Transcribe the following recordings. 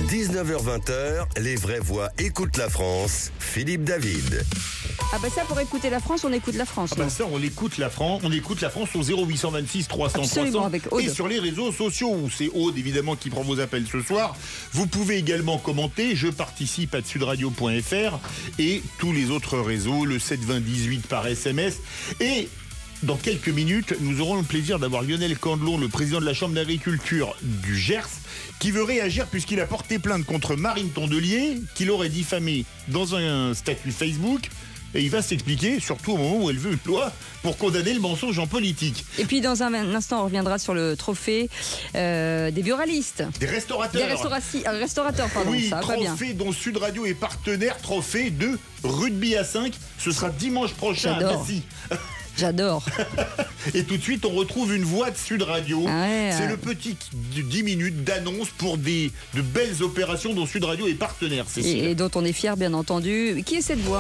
19h-20h, les vraies voix écoutent la France. Philippe David. Ah bah ça, pour écouter la France, on écoute la France. Ah bah ça, on écoute la France au 0826 300 Absolument, 300 avec Aude. et sur les réseaux sociaux où c'est Aude évidemment qui prend vos appels ce soir. Vous pouvez également commenter, je participe à sudradio.fr et tous les autres réseaux, le 72018 par SMS. Et dans quelques minutes, nous aurons le plaisir d'avoir Lionel Candelon, le président de la Chambre d'agriculture du Gers, qui veut réagir puisqu'il a porté plainte contre Marine Tondelier, qu'il aurait diffamé dans un statut Facebook. Et il va s'expliquer, surtout au moment où elle veut une loi pour condamner le mensonge en politique. Et puis dans un instant, on reviendra sur le trophée des buralistes. Des restaurateurs. Des restaurateurs, pardon, oui, ça va bien. trophée dont Sud Radio est partenaire, trophée de rugby à 5. Ce sera dimanche prochain à Massy. J'adore. Et tout de suite, on retrouve une voix de Sud Radio. Ah ouais, c'est le petit 10 minutes d'annonce pour de belles opérations dont Sud Radio est partenaire. Et dont on est fier, bien entendu. Qui est cette voix ?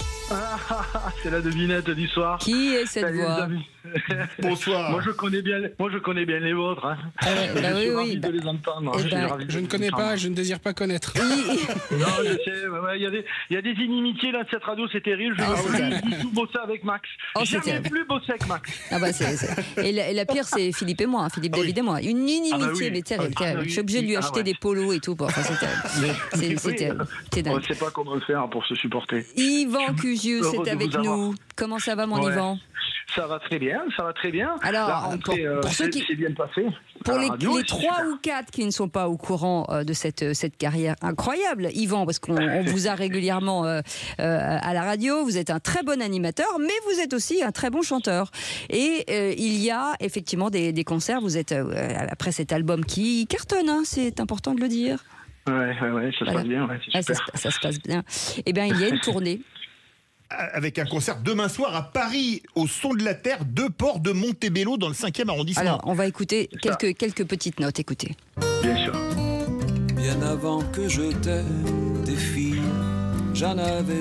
C'est la devinette du soir. Qui est cette voix ? Bonsoir. Moi je connais bien les vôtres. Hein. Bah je suis ravi oui. de les entendre. Je ne connais pas, je ne désire pas connaître. Non, je sais. Il y a des inimitiés là de cette radio, c'est terrible. Je ne veux plus du tout bosser avec Max. Je ne veux plus bosser avec Max. Ah bah Et la pire, c'est Philippe et moi, Philippe David et moi. Une inimitié, mais terrible. Je suis obligé de lui acheter des polos et tout. Enfin, c'est terrible. C'est terrible. On ne sait pas comment faire pour se supporter. Yvan Cugieux, c'est avec nous. Comment ça va, mon Yvan ? Ça va très bien. Alors, la rentrée, pour ceux qui c'est bien passé. Pour les 3 ou 4 qui ne sont pas au courant de cette carrière incroyable, Yvan, parce qu'on vous a régulièrement à la radio, vous êtes un très bon animateur, mais vous êtes aussi un très bon chanteur. Et il y a effectivement des concerts, vous êtes, après cet album qui cartonne, hein, c'est important de le dire. Ouais, ça se passe bien, c'est super. Ça se passe bien. Eh bien, il y a une tournée. Avec un concert demain soir à Paris, au Son de la Terre, 2 ports de Montebello, dans le 5e arrondissement. Alors, on va écouter quelques petites notes, écoutez. Bien sûr. Bien avant que je t'aie des filles, j'en avais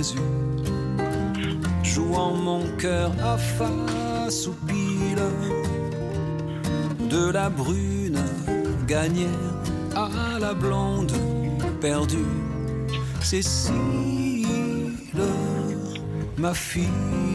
eu, jouant mon cœur à face ou pile, de la brune gagnère à la blonde perdue, Cécile, ma fille.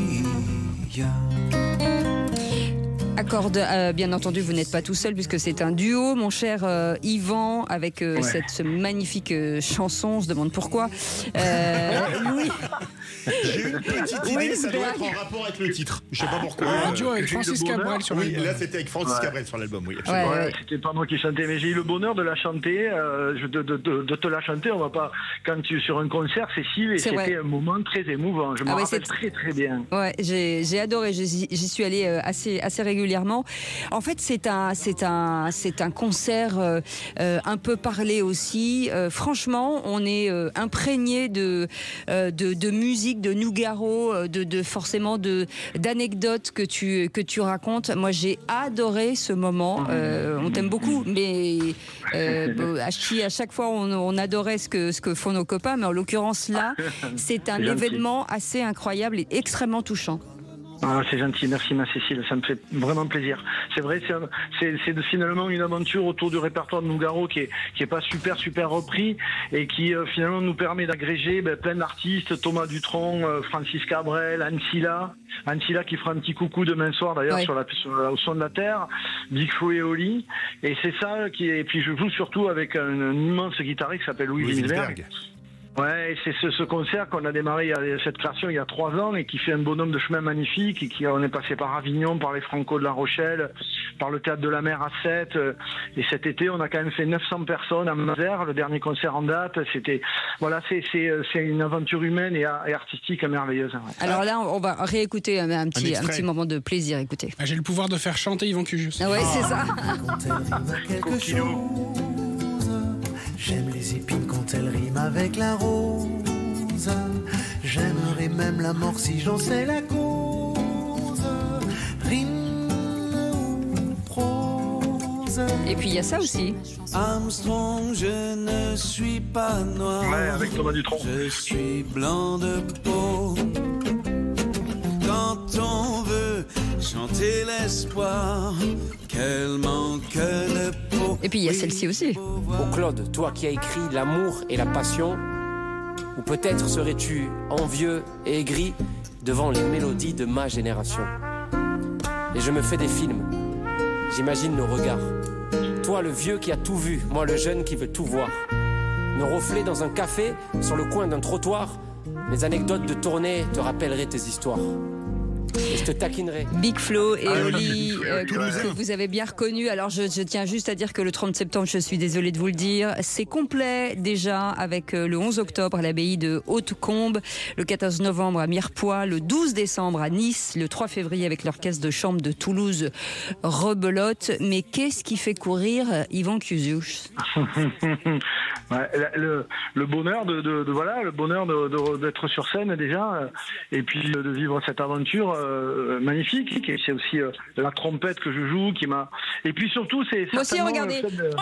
Accorde, bien entendu, vous n'êtes pas tout seul puisque c'est un duo, mon cher Yvan, avec cette magnifique chanson. On se demande pourquoi. Louis. J'ai une petite idée, ça doit être en rapport avec le titre. Je sais pas pourquoi. Un duo avec Francis Cabrel sur l'album. Oui, là c'était avec Francis Cabrel sur l'album, oui. Ouais. C'était pas moi qui chantais, mais j'ai eu le bonheur de la chanter, de te la chanter. On va pas, quand tu es sur un concert, Cécile, et c'était un moment très émouvant. Je me rappelle très très bien. Ouais, j'ai adoré. J'y suis allée assez régulièrement. En fait, c'est un concert un peu parlé aussi. Franchement, on est imprégné de musique, de Nougaro, forcément d'anecdotes que tu racontes. Moi, j'ai adoré ce moment. On t'aime beaucoup, mais à chaque fois, on adorait ce que font nos copains. Mais en l'occurrence, là, c'est un événement assez incroyable et extrêmement touchant. Ah, c'est gentil, merci ma Cécile, ça me fait vraiment plaisir. C'est vrai, c'est finalement une aventure autour du répertoire de Nougaro qui est pas super repris et qui finalement nous permet d'agréger plein d'artistes, Thomas Dutronc, Francis Cabrel, Ancilla qui fera un petit coucou demain soir d'ailleurs au Son de la Terre, Big Flo et Oli, et c'est ça et puis je joue surtout avec un immense guitariste qui s'appelle Louis Winsberg. Ouais, c'est ce concert qu'on a démarré, cette création il y a 3 ans et qui fait un bonhomme de chemin magnifique et on est passé par Avignon, par les Franco de La Rochelle, par le Théâtre de la Mer à Sète, et cet été on a quand même fait 900 personnes à Mazères, le dernier concert en date. C'est une aventure humaine et artistique merveilleuse. Ouais. Alors là on va réécouter un petit moment de plaisir, écoutez. J'ai le pouvoir de faire chanter Yvan Cugieux. Ah ouais, c'est ça. J'aime les épines quand elles riment avec la rose. J'aimerais même la mort si j'en sais la cause. Rime ou prose. Et puis il y a ça aussi. Armstrong, je ne suis pas noir. Ouais, avec Thomas Dutronc. Je suis blanc de peau. Quand on veut chanter l'espoir qu'elle manque le pot. Et puis il y a celle-ci aussi. Oh Claude, toi qui as écrit l'amour et la passion, ou peut-être serais-tu envieux et aigri devant les mélodies de ma génération. Et je me fais des films, j'imagine nos regards. Toi le vieux qui a tout vu, moi le jeune qui veut tout voir. Nos reflets dans un café, sur le coin d'un trottoir. Mes anecdotes de tournée te rappelleraient tes histoires. Et je te taquinerai. Big Flo et Oli, Toulousain. que vous avez bien reconnu. Alors je tiens juste à dire que le 30 septembre, je suis désolée de vous le dire, c'est complet déjà avec le 11 octobre à l'abbaye de Hautecombe, le 14 novembre à Mirepoix, le 12 décembre à Nice, le 3 février avec l'orchestre de chambre de Toulouse Rebelote. Mais qu'est-ce qui fait courir Yvan Cusius? Ouais, le bonheur le bonheur d'être sur scène déjà, et puis de vivre cette aventure magnifique. Et c'est aussi la trompette que je joue qui m'a. Et puis surtout, c'est. Moi aussi, regardez.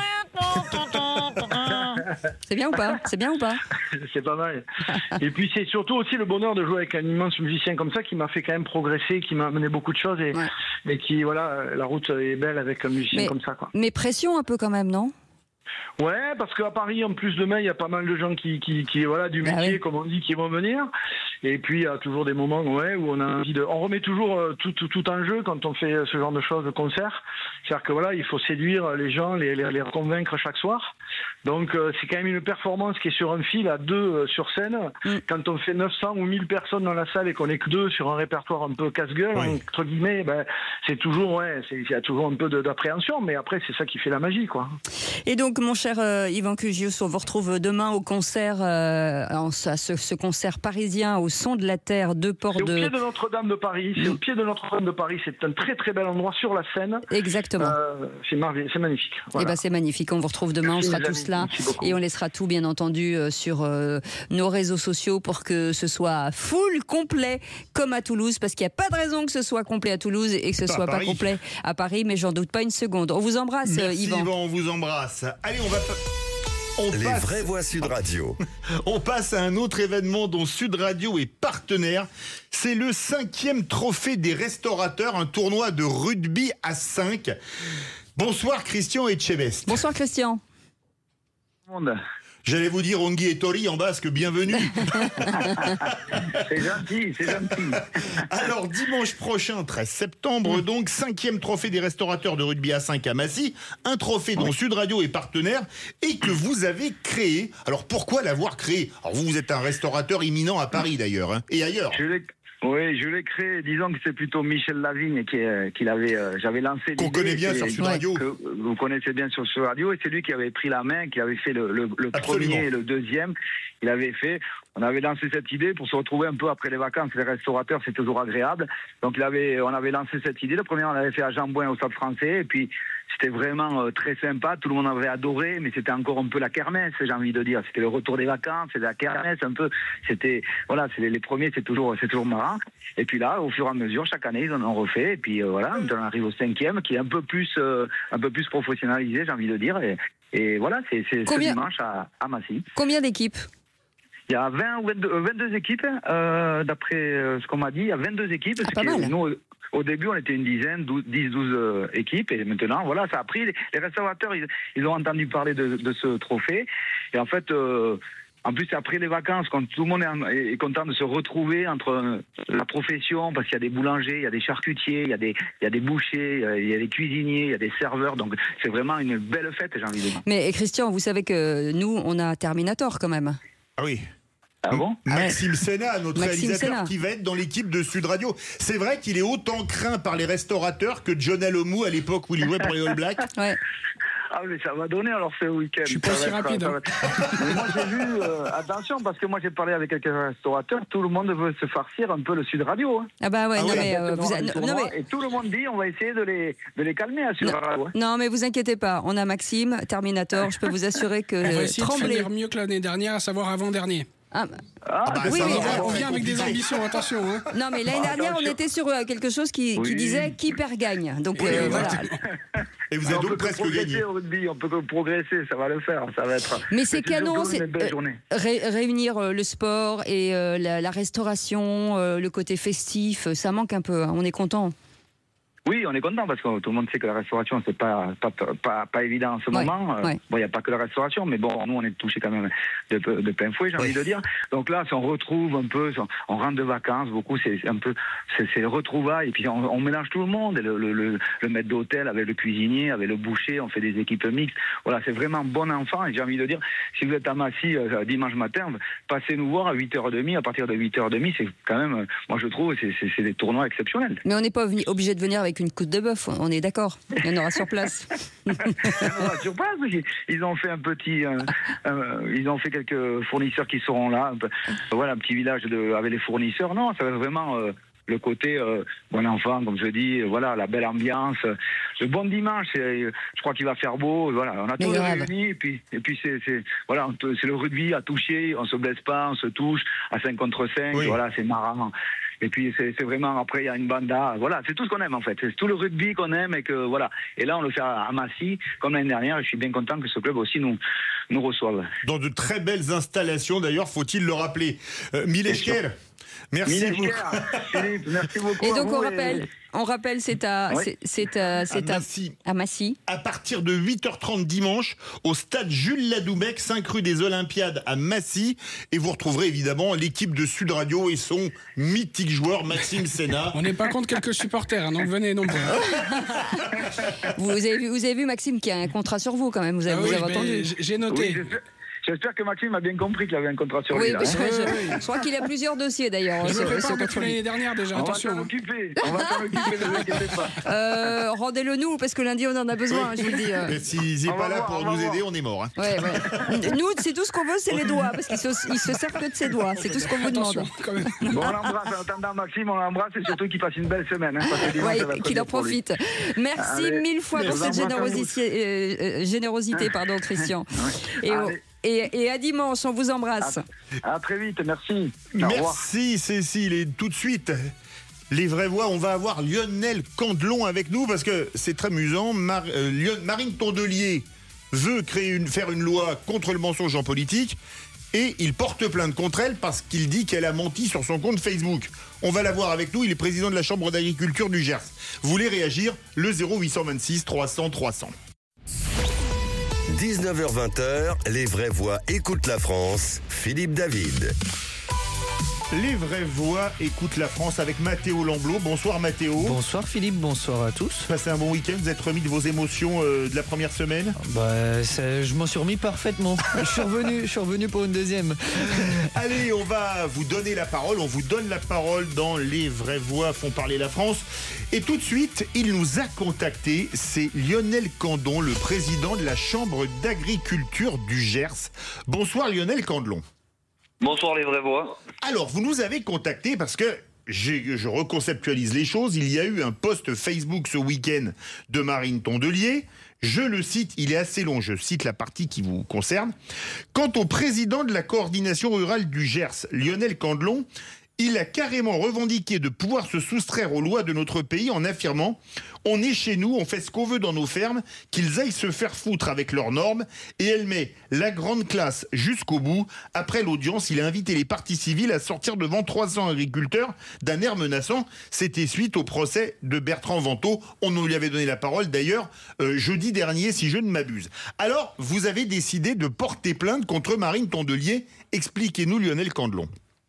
C'est bien ou pas? C'est bien ou pas? C'est pas mal. Et puis c'est surtout aussi le bonheur de jouer avec un immense musicien comme ça qui m'a fait quand même progresser, qui m'a amené beaucoup de choses et qui, voilà, la route est belle avec un musicien comme ça, quoi. Mais pression un peu quand même, non? Ouais, parce qu'à Paris, en plus de mai, il y a pas mal de gens qui voilà, du métier, comme on dit, qui vont venir. Et puis, il y a toujours des moments, où on a envie on remet toujours tout en jeu quand on fait ce genre de choses de concert. C'est-à-dire que voilà, il faut séduire les gens, les convaincre chaque soir. Donc, c'est quand même une performance qui est sur un fil à deux sur scène. Quand on fait 900 ou 1000 personnes dans la salle et qu'on est que deux sur un répertoire un peu casse-gueule, entre guillemets, c'est toujours, il y a toujours un peu d'appréhension, mais après, c'est ça qui fait la magie, quoi. Et donc, mon cher Yvan Cusius, on vous retrouve demain au concert, à ce concert parisien au son de la terre de Port de... C'est au pied de Notre-Dame de Paris. C'est au pied de Notre-Dame de Paris. C'est un très très bel endroit sur la Seine. Exactement. C'est magnifique. Voilà. Eh ben, c'est magnifique. On vous retrouve demain. Merci, on sera tous là et on laissera tout, bien entendu, sur nos réseaux sociaux pour que ce soit full complet comme à Toulouse, parce qu'il n'y a pas de raison que ce soit complet à Toulouse et que ce soit pas complet à Paris, mais j'en doute pas une seconde. On vous embrasse, Merci Yvan. Yvan, on vous embrasse. Allez, Les vraies voix Sud Radio. On passe à un autre événement dont Sud Radio est partenaire. C'est le 5e trophée des restaurateurs, un tournoi de rugby à 5. Bonsoir Christian Etchebest. Bonsoir Christian. J'allais vous dire Ongui et Tori en basque, bienvenue. C'est gentil. Alors, dimanche prochain, 13 septembre, donc, 5e trophée des restaurateurs de rugby à 5 à Massy, un trophée dont Sud Radio est partenaire et que vous avez créé. Alors, pourquoi l'avoir créé? Alors, vous êtes un restaurateur imminent à Paris d'ailleurs, hein, et ailleurs. Oui, je l'ai créé. Disons que c'est plutôt Michel Lavigne qui l'avait. J'avais lancé l'idée. Qu'on connaît bien sur Sud Radio. Que vous connaissez bien sur Sud Radio, et c'est lui qui avait pris la main, qui avait fait le premier et le deuxième. Il avait fait. On avait lancé cette idée pour se retrouver un peu après les vacances. Les restaurateurs, c'est toujours agréable. Donc on avait lancé cette idée. Le premier, on l'avait fait à Jean-Bouin au Stade Français, et puis c'était vraiment très sympa. Tout le monde avait adoré, mais c'était encore un peu la kermesse, j'ai envie de dire. C'était le retour des vacances, c'était la kermesse un peu. C'était voilà, c'est les premiers, c'est toujours marrant. Et puis là, au fur et à mesure, chaque année, ils en ont refait. Et puis voilà, on arrive au 5e, qui est un peu plus professionnalisé, j'ai envie de dire. Et voilà, c'est ce dimanche à Massy. Combien d'équipes? Il y a 22 équipes, d'après ce qu'on m'a dit. Il y a 22 équipes. Pas mal. Nous, au début, on était une dizaine, 10-12 équipes. Et maintenant, voilà, ça a pris. Les restaurateurs, ils ont entendu parler de ce trophée. Et en fait, en plus, après les vacances, quand tout le monde est content de se retrouver entre la profession, parce qu'il y a des boulangers, il y a des charcutiers, il y a des bouchers, il y a des cuisiniers, il y a des serveurs. Donc, c'est vraiment une belle fête, j'ai envie de dire. Mais Christian, vous savez que nous, on a Terminator quand même. Ah oui. Ah bon? Maxime Sénat, notre Maxime réalisateur Sénat, qui va être dans l'équipe de Sud Radio. C'est vrai qu'il est autant craint par les restaurateurs que John Alomou à l'époque où il jouait pour les All Blacks. Ouais. Ah mais ça va donner alors ce week-end. Je suis pas si rapide. Mais moi j'ai vu, attention, parce que moi j'ai parlé avec quelques restaurateurs, tout le monde veut se farcir un peu le Sud Radio. Hein. Ah bah ouais, non mais, et tout le monde dit on va essayer de les calmer à Sud Radio. Hein. Non mais vous inquiétez pas, on a Maxime, Terminator, je peux vous assurer que On va essayer trembler. de faire mieux que l'année dernière, à savoir avant-dernier. Oui, mais On vient avec des ambitions, attention. Hein. non mais l'année dernière on était sur quelque chose qui disait qui perd gagne. Donc voilà. Et vous avez donc presque gagné. Au rugby, on peut progresser, ça va le faire, ça va être. Mais c'est canon, c'est journée. Réunir le sport et la restauration, le côté festif, ça manque un peu. Hein, on est content. Oui, on est content parce que tout le monde sait que la restauration, c'est pas évident en ce moment. Ouais. Bon, il n'y a pas que la restauration, mais bon, nous, on est touchés quand même de plein fouet, j'ai envie de dire. Donc là, si on retrouve un peu, on rentre de vacances, beaucoup, c'est le retrouvailles, et puis on mélange tout le monde, le maître d'hôtel avec le cuisinier, avec le boucher, on fait des équipes mixtes. Voilà, c'est vraiment bon enfant, et j'ai envie de dire, si vous êtes à Massy dimanche matin, passez nous voir à 8h30, à partir de 8h30, c'est quand même, moi je trouve, c'est des tournois exceptionnels. Mais on n'est pas obligé de venir avec une côte de bœuf, on est d'accord. Il y en aura sur place. Sur place, ils ont fait ils ont fait quelques fournisseurs qui seront là. Voilà, un petit village avec les fournisseurs. Non, ça va être vraiment le côté bon enfant, comme je dis. Voilà, la belle ambiance. Le bon dimanche, je crois qu'il va faire beau. Voilà, on a tout réuni. Et puis voilà, c'est le rugby à toucher. On se blesse pas, on se touche à 5 contre 5. Oui. Voilà, c'est marrant. Et puis c'est vraiment, après il y a une banda, voilà, c'est tout ce qu'on aime en fait, c'est tout le rugby qu'on aime et que voilà. Et là on le fait à Massy, comme l'année dernière, et je suis bien content que ce club aussi nous reçoive. Dans de très belles installations d'ailleurs, faut-il le rappeler. Mileshker, merci beaucoup. Philippe, merci beaucoup. Et donc on rappelle, c'est à Massy. À partir de 8h30 dimanche, au stade Jules Ladoumec, 5 rue des Olympiades à Massy. Et vous retrouverez évidemment l'équipe de Sud Radio et son mythique joueur Maxime Sénat. On n'est pas contre quelques supporters, hein, donc venez nombreux. Vous avez vu Maxime qui a un contrat sur vous quand même, vous avez entendu. J'ai noté. Oui, j'espère que Maxime a bien compris qu'il avait un contrat sur lui. Oui, je crois qu'il a plusieurs dossiers d'ailleurs. Je ne l'ai pas depuis l'année dernière déjà, attention. On va s'en occuper, ne vous inquiétez pas. Rendez-le nous, parce que lundi on en a besoin, je vous le dis. Mais s'il n'est pas là pour nous aider, on est mort. Hein. Ouais. Nous, c'est tout ce qu'on veut, c'est les doigts, parce qu'il se sert que de ses doigts, c'est tout ce qu'on vous demande. Bon, on l'embrasse, en attendant Maxime, on l'embrasse, et surtout qu'il passe une belle semaine. Hein, qu'il en profite. Merci mille fois pour cette générosité, Christian. Et à dimanche, on vous embrasse. À très vite, merci. Merci Cécile, et tout de suite, les vraies voix, on va avoir Lionel Candelon avec nous, parce que c'est très amusant. Marine Tondelier veut faire une loi contre le mensonge en politique, et il porte plainte contre elle parce qu'il dit qu'elle a menti sur son compte Facebook. On va la voir avec nous, il est président de la Chambre d'agriculture du Gers. Vous voulez réagir? Le 0826 300 300. 19h-20h, les vraies voix écoutent la France. Philippe David. Les vraies voix écoutent la France avec Mathéo Lamblot. Bonsoir Mathéo. Bonsoir Philippe, bonsoir à tous. Passez un bon week-end, vous êtes remis de vos émotions de la première semaine? Je m'en suis remis parfaitement. Je suis revenu pour une deuxième. Allez, on va vous donner la parole. On vous donne la parole dans Les vraies voix font parler la France. Et tout de suite, il nous a contacté. C'est Lionel Candelon, le président de la Chambre d'agriculture du Gers. Bonsoir Lionel Candelon. Bonsoir les vraies voix. Alors, vous nous avez contacté parce que je reconceptualise les choses. Il y a eu un post Facebook ce week-end de Marine Tondelier. Je le cite, il est assez long, je cite la partie qui vous concerne. Quant au président de la coordination rurale du Gers, Lionel Candelon, il a carrément revendiqué de pouvoir se soustraire aux lois de notre pays en affirmant « On est chez nous, on fait ce qu'on veut dans nos fermes, qu'ils aillent se faire foutre avec leurs normes » et elle met la grande classe jusqu'au bout. Après l'audience, il a invité les parties civiles à sortir devant 300 agriculteurs d'un air menaçant. C'était suite au procès de Bertrand Vantaux. On nous lui avait donné la parole d'ailleurs jeudi dernier, si je ne m'abuse. Alors, vous avez décidé de porter plainte contre Marine Tondelier. Expliquez-nous Lionel Candelon.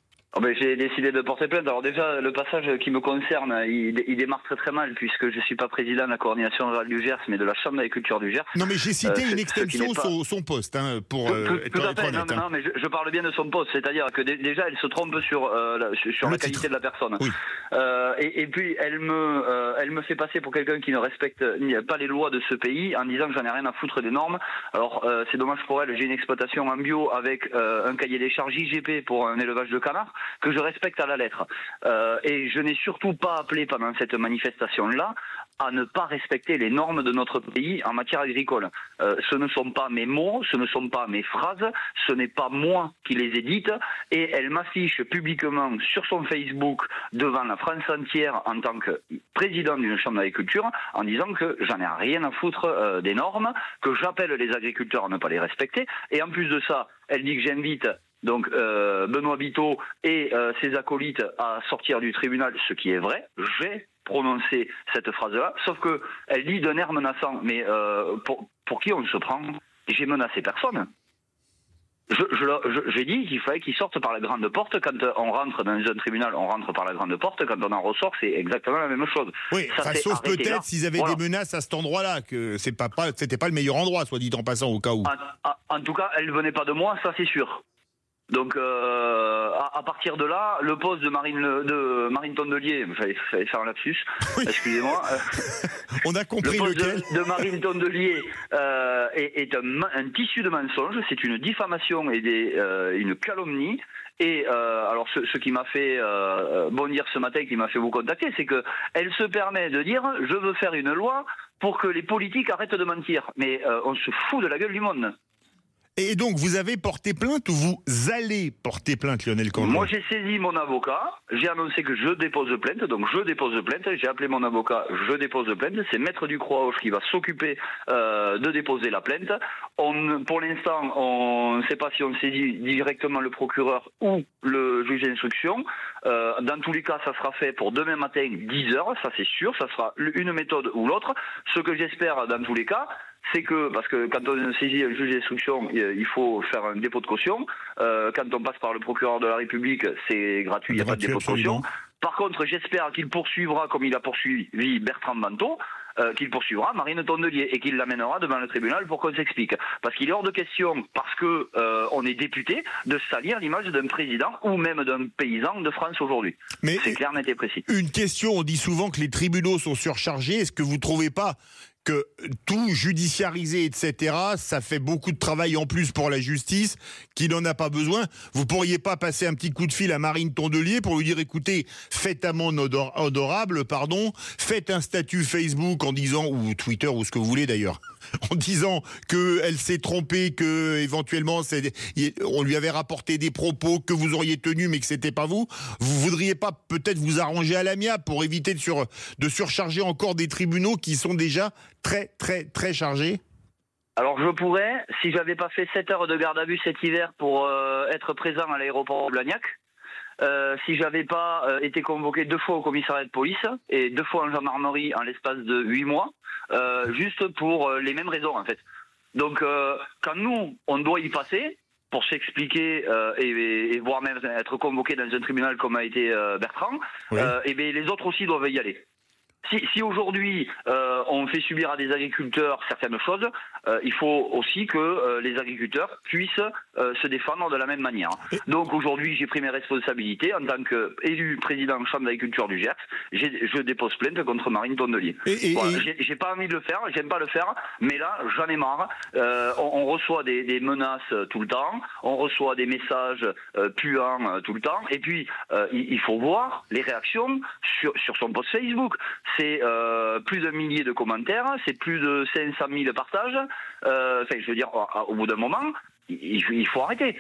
J'ai décidé de porter plainte. Alors déjà, le passage qui me concerne, il démarre très très mal puisque je ne suis pas président de la coordination rurale du Gers, mais de la Chambre d'agriculture du Gers. Non mais j'ai cité une extension son poste, hein, pour tout à fait. Non, mais je parle bien de son poste, c'est-à-dire que déjà elle se trompe sur la qualité de la personne. Oui. Et puis elle me fait passer pour quelqu'un qui ne respecte pas les lois de ce pays en disant que j'en ai rien à foutre des normes. Alors c'est dommage pour elle, j'ai une exploitation en bio avec un cahier des charges IGP pour un élevage de canards que je respecte à la lettre. Et je n'ai surtout pas appelé pendant cette manifestation-là à ne pas respecter les normes de notre pays en matière agricole. Ce ne sont pas mes mots, ce ne sont pas mes phrases, ce n'est pas moi qui les édite, et elle m'affiche publiquement sur son Facebook devant la France entière en tant que président d'une chambre d'agriculture en disant que j'en ai rien à foutre des normes, que j'appelle les agriculteurs à ne pas les respecter, et en plus de ça, elle dit que j'invite donc Benoît Biteau et ses acolytes à sortir du tribunal, ce qui est vrai. J'ai prononcer cette phrase-là, sauf que elle dit d'un air menaçant. Mais pour qui on se prend? J'ai menacé personne. J'ai dit qu'il fallait qu'ils sortent par la grande porte. Quand on rentre dans un tribunal, on rentre par la grande porte. Quand on en ressort, c'est exactement la même chose. Oui, sauf peut-être s'ils avaient des menaces à cet endroit-là, que c'était pas le meilleur endroit, soit dit en passant, au cas où. En tout cas, elle ne venait pas de moi, ça c'est sûr. Donc à partir de là, le poste de Marine Tondelier, fallait faire un lapsus, oui. Excusez-moi. On a compris le lequel. De Marine Tondelier est un tissu de mensonges, c'est une diffamation et une calomnie. Et alors ce qui m'a fait bondir ce matin, qui m'a fait vous contacter, c'est que elle se permet de dire je veux faire une loi pour que les politiques arrêtent de mentir. Mais on se fout de la gueule du monde. Et donc, vous avez porté plainte ou vous allez porter plainte, Lionel Candlon? Moi, j'ai saisi mon avocat, j'ai annoncé que je dépose plainte, donc je dépose plainte, j'ai appelé mon avocat, je dépose plainte, c'est Maître Ducroix qui va s'occuper de déposer la plainte. Pour l'instant, on ne sait pas si on saisit directement le procureur ou le juge d'instruction. Dans tous les cas, ça sera fait pour demain matin, 10h, ça c'est sûr, ça sera une méthode ou l'autre. Ce que j'espère dans tous les cas, c'est que, parce que quand on saisit un juge d'instruction, il faut faire un dépôt de caution. Quand on passe par le procureur de la République, c'est gratuit, il n'y a pas de dépôt de caution. Par contre, j'espère qu'il poursuivra, comme il a poursuivi Bertrand Manteau, qu'il poursuivra Marine Tondelier et qu'il l'amènera devant le tribunal pour qu'on s'explique. Parce qu'il est hors de question, parce que on est député, de salir l'image d'un président ou même d'un paysan de France aujourd'hui. Mais c'est clair, net et précis. Une question, on dit souvent que les tribunaux sont surchargés. Est-ce que vous ne trouvez pas que tout judiciarisé, etc., ça fait beaucoup de travail en plus pour la justice, qui n'en a pas besoin? Vous pourriez pas passer un petit coup de fil à Marine Tondelier pour lui dire, écoutez, faites amende honorable, faites un statut Facebook en disant, ou Twitter, ou ce que vous voulez d'ailleurs, en disant qu'elle s'est trompée, que éventuellement on lui avait rapporté des propos que vous auriez tenus mais que c'était pas vous. Vous voudriez pas peut-être vous arranger à l'amiable pour éviter de surcharger encore des tribunaux qui sont déjà très très très chargés? Alors je pourrais, si j'avais pas fait 7 heures de garde à vue cet hiver pour être présent à l'aéroport de Blagnac, si j'avais pas été convoqué 2 fois au commissariat de police et 2 fois en gendarmerie en l'espace de 8 mois, juste pour les mêmes raisons en fait. Donc quand nous, on doit y passer pour s'expliquer et voire même être convoqué dans un tribunal comme a été Bertrand, oui. Et bien les autres aussi doivent y aller. Si aujourd'hui on fait subir à des agriculteurs certaines choses, il faut aussi que les agriculteurs puissent se défendre de la même manière. Donc aujourd'hui, j'ai pris mes responsabilités en tant qu'élu président Chambre d'agriculture du Gers. Je dépose plainte contre Marine Tondelier. Voilà, j'ai pas envie de le faire, j'aime pas le faire, mais là, j'en ai marre. On reçoit des menaces tout le temps, on reçoit des messages puants tout le temps, et puis il faut voir les réactions sur son post Facebook. C'est plus d'1 millier de commentaires, c'est plus de 500 000 partages. Enfin, je veux dire, au bout d'un moment, il faut arrêter.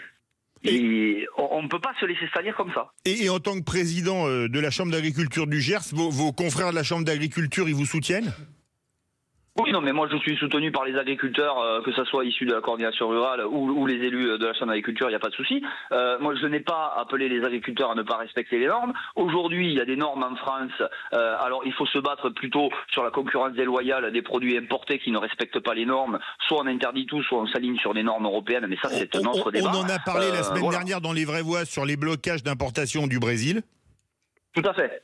On ne peut pas se laisser salir comme ça. Et en tant que président de la Chambre d'agriculture du Gers, vos confrères de la Chambre d'agriculture, ils vous soutiennent ? Oui, non, mais moi je suis soutenu par les agriculteurs, que ce soit issus de la coordination rurale ou les élus de la Chambre d'agriculture, il n'y a pas de souci. Moi je n'ai pas appelé les agriculteurs à ne pas respecter les normes. Aujourd'hui, il y a des normes en France, alors il faut se battre plutôt sur la concurrence déloyale des produits importés qui ne respectent pas les normes. Soit on interdit tout, soit on s'aligne sur des normes européennes, mais ça c'est un autre débat. On en a parlé la semaine dernière dans Les Vraies Voix sur les blocages d'importation du Brésil. Tout à fait.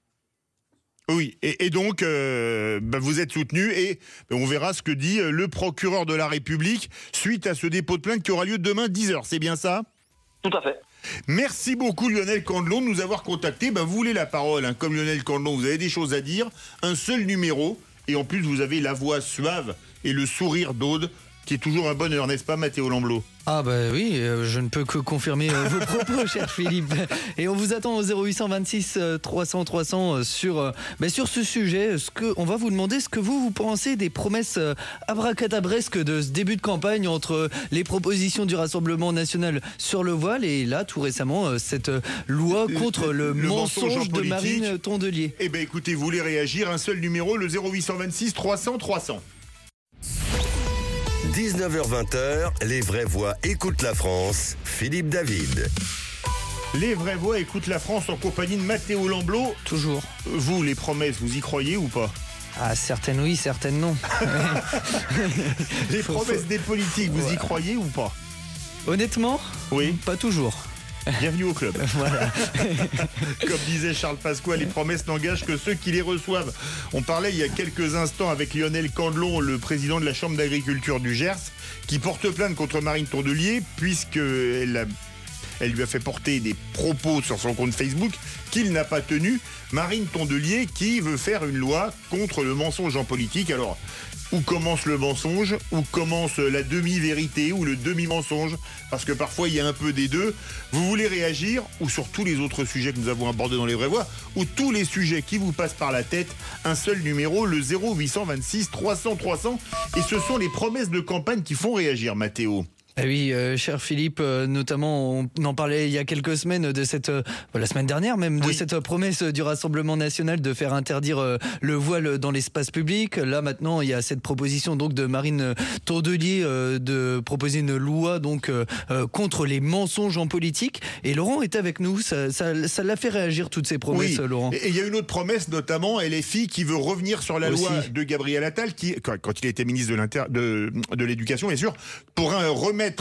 Oui, et donc vous êtes soutenu et on verra ce que dit le procureur de la République suite à ce dépôt de plainte qui aura lieu demain 10h, c'est bien ça ? Tout à fait. Merci beaucoup Lionel Candlon de nous avoir contacté. Vous voulez la parole, hein, comme Lionel Candlon, vous avez des choses à dire, un seul numéro et en plus vous avez la voix suave et le sourire d'Aude qui est toujours un bonheur, n'est-ce pas Mathéo Lamblot ? Ah oui, je ne peux que confirmer vos propos, cher Philippe. Et on vous attend au 0826 300 300 sur ce sujet. On va vous demander ce que vous pensez des promesses abracadabresques de ce début de campagne entre les propositions du Rassemblement national sur le voile et là, tout récemment, cette loi contre le mensonge de Marine Tondelier. Eh bien écoutez, vous voulez réagir, un seul numéro, le 0826 300 300. 19h-20h, Les Vraies Voix écoutent la France. Philippe David. Les vraies voix écoutent la France en compagnie de Mathéo Lamblot. Toujours. Vous, les promesses, vous y croyez ou pas? Ah, certaines oui, certaines non. Les promesses des politiques, vous y croyez ou pas? Honnêtement, oui. Pas toujours. Bienvenue au club. Voilà. Comme disait Charles Pasqua, les promesses n'engagent que ceux qui les reçoivent. On parlait il y a quelques instants avec Lionel Candelon, le président de la Chambre d'agriculture du Gers, qui porte plainte contre Marine Tondelier puisqu'elle lui a fait porter des propos sur son compte Facebook qu'il n'a pas tenus. Marine Tondelier qui veut faire une loi contre le mensonge en politique. Alors, où commence le mensonge? Où commence la demi-vérité ou le demi-mensonge? Parce que parfois, il y a un peu des deux. Vous voulez réagir? Ou sur tous les autres sujets que nous avons abordés dans Les Vraies Voix? Ou tous les sujets qui vous passent par la tête? Un seul numéro, le 0826 300 300. Et ce sont les promesses de campagne qui font réagir, Mathéo. Eh oui, cher Philippe, notamment on en parlait il y a quelques semaines de cette, la semaine dernière même, de cette promesse du Rassemblement national de faire interdire le voile dans l'espace public. Là maintenant, il y a cette proposition donc de Marine Tondelier de proposer une loi donc contre les mensonges en politique. Et Laurent est avec nous. Ça l'a fait réagir toutes ces promesses, oui. Laurent. Et il y a une autre promesse, notamment LFI qui veut revenir sur la loi de Gabriel Attal, qui, quand il était ministre de l'Éducation, bien sûr, pour remettre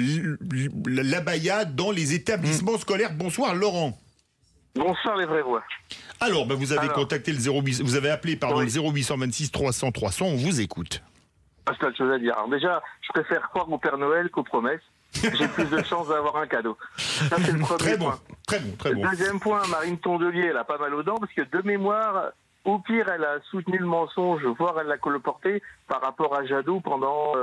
l'abaya dans les établissements scolaires. Bonsoir Laurent. Bonsoir les vraies voix. Alors, vous avez contacté vous avez appelé le 0826 300 300, on vous écoute. Pas de chose à dire. Alors déjà, je préfère croire au Père Noël qu'aux promesses. J'ai plus de chances d'avoir un cadeau. Ça c'est le premier point. Très bon. Deuxième point, Marine Tondelier, elle a pas mal aux dents parce que de mémoire, au pire, elle a soutenu le mensonge, voire elle l'a colporté par rapport à Jadot pendant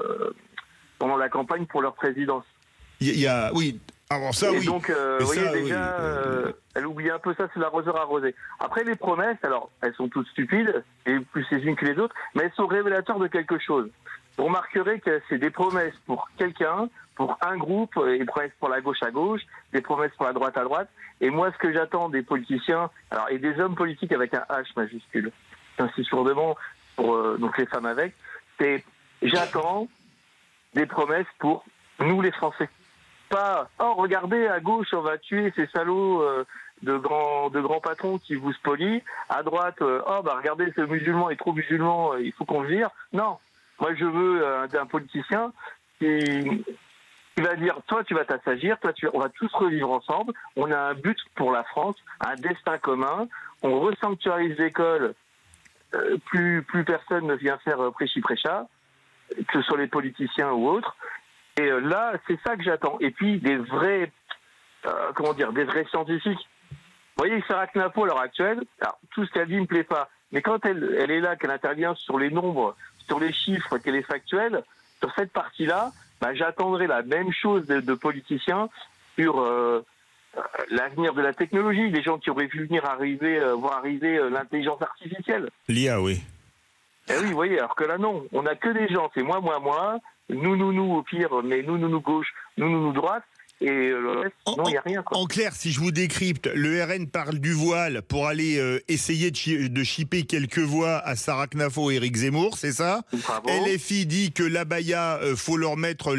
la campagne pour leur présidence. Oui. Alors ça, et oui. Donc, vous voyez déjà, elle oublie un peu ça, c'est l'arroseur arrosé. Après, les promesses, alors, elles sont toutes stupides, et plus les unes que les autres, mais elles sont révélateurs de quelque chose. Vous remarquerez que c'est des promesses pour quelqu'un, pour un groupe, des promesses pour la gauche à gauche, des promesses pour la droite à droite. Et moi, ce que j'attends des politiciens, alors, et des hommes politiques avec un H majuscule, j'insiste lourdement pour donc les femmes avec, c'est j'attends des promesses pour nous les Français. Pas regardez à gauche on va tuer ces salauds de grands patrons qui vous spolient. À droite regardez ce musulman est trop musulman, il faut qu'on le vire. Non, moi je veux un politicien qui va dire toi tu vas t'assagir, on va tous revivre ensemble. On a un but pour la France, un destin commun. On resanctuarise l'école. Plus personne ne vient faire prêchi-prêcha, que ce soit les politiciens ou autres. Et là, c'est ça que j'attends. Et puis, des vrais scientifiques. Vous voyez, Sarah Knapo, à l'heure actuelle, alors, tout ce qu'elle dit ne me plaît pas. Mais quand elle est là, qu'elle intervient sur les nombres, sur les chiffres, qu'elle est factuelle, sur cette partie-là, j'attendrai la même chose de politiciens sur l'avenir de la technologie, des gens qui auraient vu voir arriver l'intelligence artificielle. L'IA, oui. Eh oui, vous voyez, alors que là, non. On n'a que des gens, c'est moi, nous au pire, mais nous gauche, nous droite, et le reste, non, il n'y a rien. Quoi. En clair, si je vous décrypte, le RN parle du voile pour aller essayer de chipper quelques voix à Sarah Knafo et Éric Zemmour, c'est ça? Bravo. LFI dit que l'abaya, faut leur remettre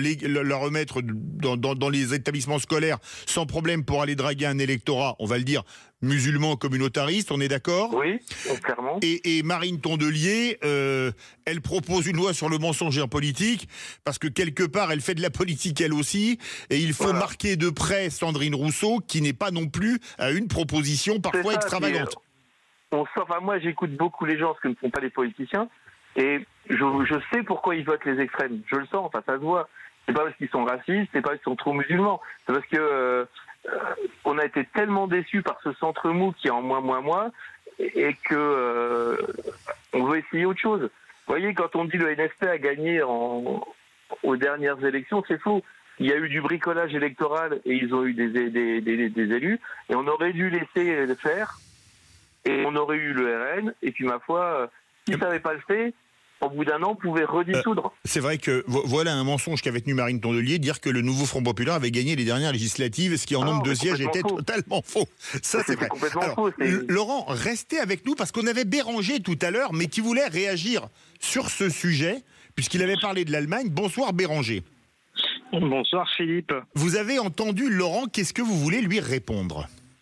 dans les établissements scolaires sans problème pour aller draguer un électorat, on va le dire, musulman communautariste, on est d'accord? Oui, clairement. Et Marine Tondelier, elle propose une loi sur le mensonge en politique, parce que quelque part, elle fait de la politique elle aussi, et il faut marquer de près Sandrine Rousseau, qui n'est pas non plus à une proposition parfois extravagante. Moi, j'écoute beaucoup les gens, ce que ne font pas les politiciens, et je sais pourquoi ils votent les extrêmes. Je le sens, ça se voit. C'est pas parce qu'ils sont racistes, c'est pas parce qu'ils sont trop musulmans, c'est parce que on a été tellement déçus par ce centre mou qui est en moi, et que on veut essayer autre chose. Vous voyez, quand on dit le NFP a gagné aux dernières élections, c'est faux. Il y a eu du bricolage électoral et ils ont eu des élus, et on aurait dû laisser le faire, et on aurait eu le RN, et puis ma foi, si ça n'avait pas le fait, au bout d'un an, on pouvait redissoudre. C'est vrai que voilà un mensonge qu'avait tenu Marine Tondelier, dire que le nouveau Front Populaire avait gagné les dernières législatives, ce qui en nombre de sièges était totalement faux. Ça, c'est vrai. Faux, Laurent, restez avec nous parce qu'on avait Béranger tout à l'heure, mais qui voulait réagir sur ce sujet, puisqu'il avait parlé de l'Allemagne. Bonsoir Béranger. Bonsoir Philippe. Vous avez entendu Laurent, qu'est-ce que vous voulez lui répondre ?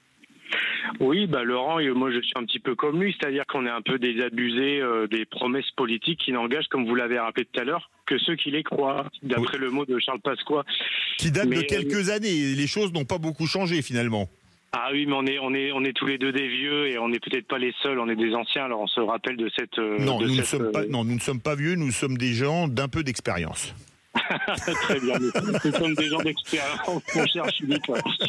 Oui, Laurent, moi je suis un petit peu comme lui, c'est-à-dire qu'on est un peu désabusé des promesses politiques qui n'engagent, comme vous l'avez rappelé tout à l'heure, que ceux qui les croient, d'après le mot de Charles Pasqua. Qui date de quelques années, les choses n'ont pas beaucoup changé finalement. Ah oui, mais on est tous les deux des vieux et on n'est peut-être pas les seuls, on est des anciens, alors on se rappelle de cette... Non, nous ne sommes pas vieux, nous sommes des gens d'un peu d'expérience. Très bien, nous sommes des gens d'expérience, mon cher Philippe.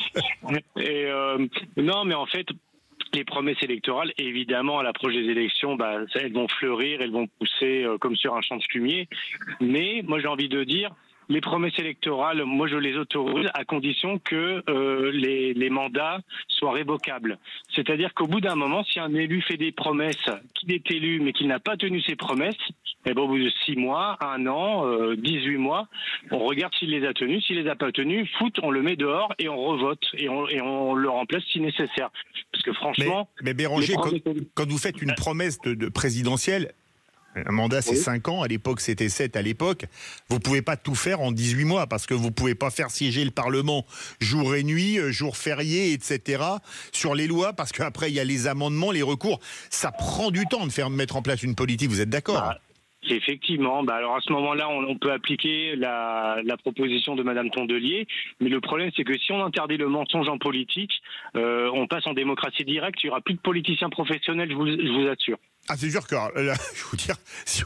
Et non, mais en fait, les promesses électorales, évidemment, à l'approche des élections, elles vont fleurir, elles vont pousser comme sur un champ de fumier. Mais moi, j'ai envie de dire, les promesses électorales, moi, je les autorise à condition que les mandats soient révocables. C'est-à-dire qu'au bout d'un moment, si un élu fait des promesses, qu'il est élu, mais qu'il n'a pas tenu ses promesses, au bout de 6 mois, 1 an, 18 mois, on regarde s'il les a tenus. S'il les a pas tenus, on le met dehors et on revote. Et on le remplace si nécessaire. Parce que franchement... Mais Béranger, quand vous faites une promesse de présidentielle, un mandat c'est 5 ans, à l'époque c'était 7 à l'époque, vous pouvez pas tout faire en 18 mois, parce que vous pouvez pas faire siéger le Parlement jour et nuit, jour férié, etc. sur les lois, parce qu'après il y a les amendements, les recours. Ça prend du temps de mettre en place une politique, vous êtes d'accord ? Effectivement, alors à ce moment-là, on peut appliquer la proposition de Madame Tondelier, mais le problème c'est que si on interdit le mensonge en politique, on passe en démocratie directe, il n'y aura plus de politiciens professionnels, je vous assure. Ah, c'est sûr que, là, je veux dire,